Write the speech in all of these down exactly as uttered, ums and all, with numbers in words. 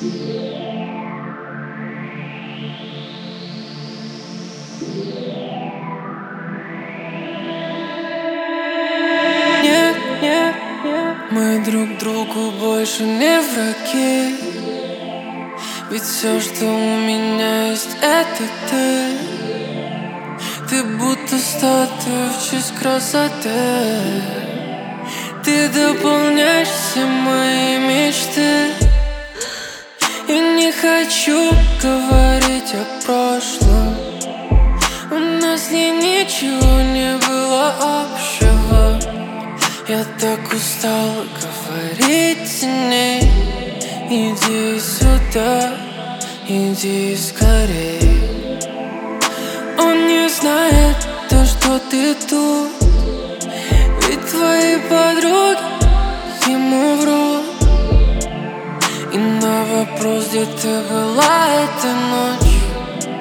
Нет, нет, нет, мы друг другу больше не враги. Ведь все, что у меня есть, это ты. Ты будто статуя в честь красоты. Ты дополняешь все мои мечты. И не хочу говорить о прошлом. У нас с ней ничего не было общего. Я так устала говорить с ней. Иди сюда, иди скорей. Он не знает то, что ты тут. Ведь твои подруги ему врут. И на вопрос, где ты была этой ночью,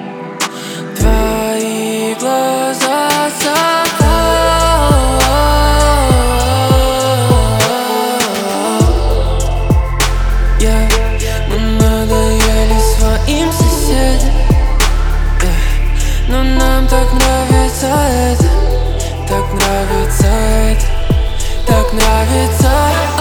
твои глаза yeah. Мы надоели своим соседям, yeah. Но нам так нравится это, так нравится это, так нравится.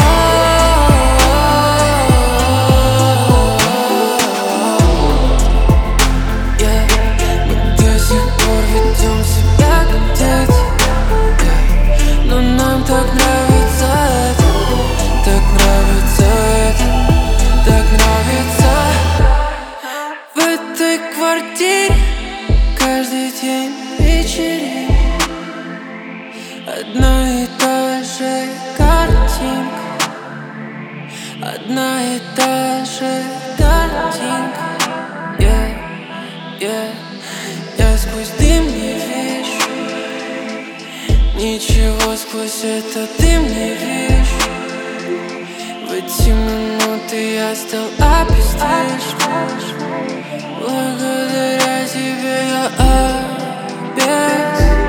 Так нравится это, так нравится это, так нравится. В этой квартире каждый день вечеринка. Одна и та же картинка, одна и та же картинка. Yeah, yeah. Я сквозь дым не вижу ничего, сквозь это дым не вижу. В эти минуты я стал обездвижен. Благодаря тебе я обездвижен.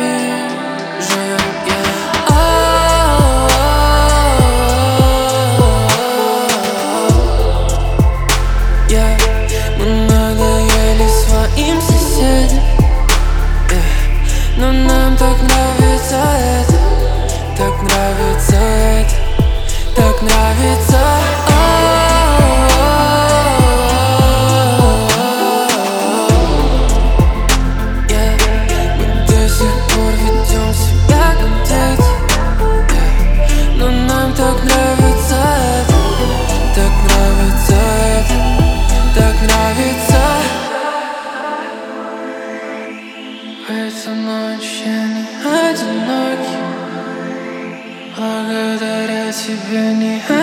Yeah. Мы надоели своим соседям, yeah. Но нам так нравится это, так нравится это, так нравится. Yeah. Мы до сих пор ведем себя как дети, yeah. Но нам так нравится это, так нравится это, так нравится. В эту ночь я не одинокий. Благодаря тебе не одинокий.